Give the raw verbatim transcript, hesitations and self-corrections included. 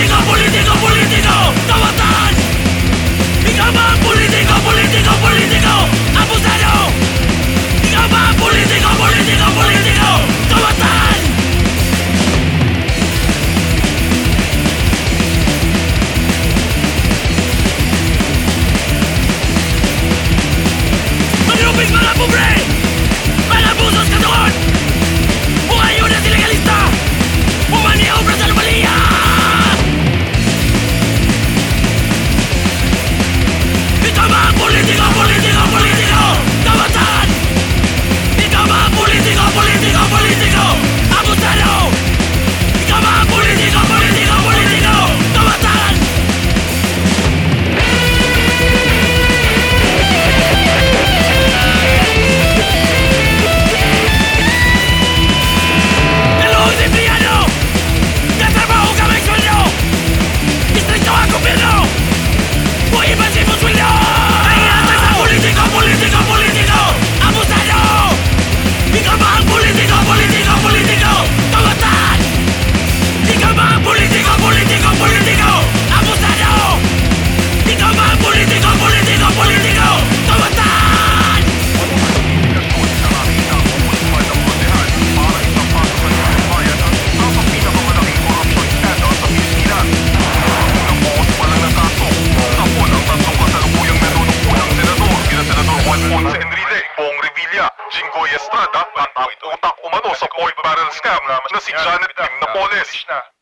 politiko, politiko, politiko, kawatan! Ikaw ba ang politiko, politiko, politiko, abusado? Ikaw ba ang politiko, politiko, politiko, kawatan? Manlupig mga pobre! Mga busos ka doon! Buhayo na sila kalista! Umaniobra sa lumaliya! Ikaw ba ang politiko, politiko, politiko, kawatan? Ikaw ba ang politiko, politiko, politiko, abusado? Ikaw ba ang politiko, politiko, politiko, kawatan? Dalawang simpliyano! Katrabaho ka may sweldo! Distrito ang gobyerno! Huwag ipansin mo sweldo! Ay inatay sa politiko, politiko, politiko, abusado! Ikaw ba ang politiko, politiko, politiko, kawatan? Ikaw ba ang politiko, politiko, politiko, abusado? Ikaw ba ang politiko, politiko, politiko, kawatan? Ponce Enrile, Bong Revilla, Jingoy Estrada at ang utak umano sa oil barrel scam na si Janet Tim Napoles.